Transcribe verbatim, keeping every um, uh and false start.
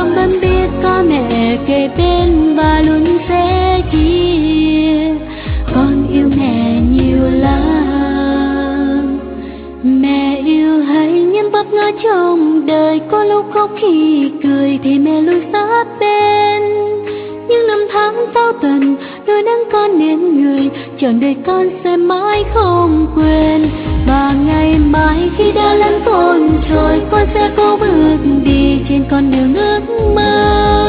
con vẫn biết có mẹ kề bên và luôn sẽ chia. Con yêu mẹ nhiều lắm. Mẹ yêu hay những bất ngờ trong đời, có lúc khóc khi cười thì mẹ luôn sát bên. Những năm tháng sau tuần nuôi nấng con nên người, trọn đời con sẽ mãi không quên. Và ngày mai khi đã lớn khôn trôi, con sẽ cố bước đi trên con đường ước mơ.